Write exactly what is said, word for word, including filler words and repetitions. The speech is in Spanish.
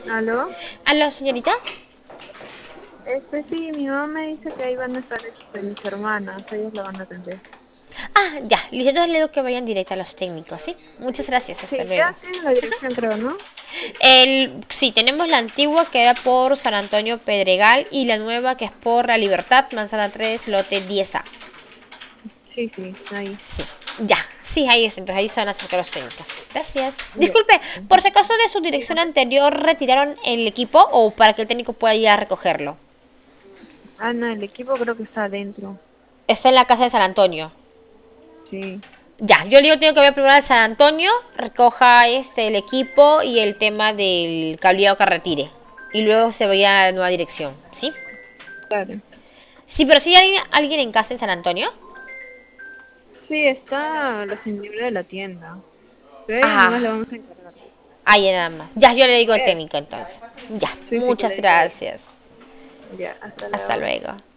¿Aló? Aló, señorita. Este sí, mi mamá me dice que ahí van a estar este, mis hermanas, ellas la van a atender. Ah, ya. Listo, entonces le digo que vayan directo a los técnicos, ¿sí? Muchas gracias, hasta Sí, luego. ya tienen la dirección, creo, ¿no? El, sí, tenemos la antigua que era por San Antonio Pedregal y la nueva que es por La Libertad, Manzana tres, lote diez A. Sí, sí, ahí. Sí, ya. Sí, ahí es, entonces ahí se van a acercar los técnicos. Gracias. Ya. Disculpe, por si acaso de su dirección Dígame. anterior retiraron el equipo o para que el técnico pueda ir a recogerlo. Ah, no, el equipo creo que está adentro. Está en la casa de San Antonio. Sí, Ya, yo le digo tengo que ver primero al San Antonio, recoja este el equipo y el tema del cableado que retire. Y luego se vaya a la nueva dirección, ¿sí? claro. Sí, pero si hay alguien, alguien en casa en San Antonio. Sí, está la señora de la tienda. Pero a ella nomás Ah, la vamos a encargar. ahí nada más. Ya, yo le digo Voy al a decir. técnico entonces. Ya, Sí, sí, que muchas le diga a ella. gracias. Ya, hasta Hasta luego. luego.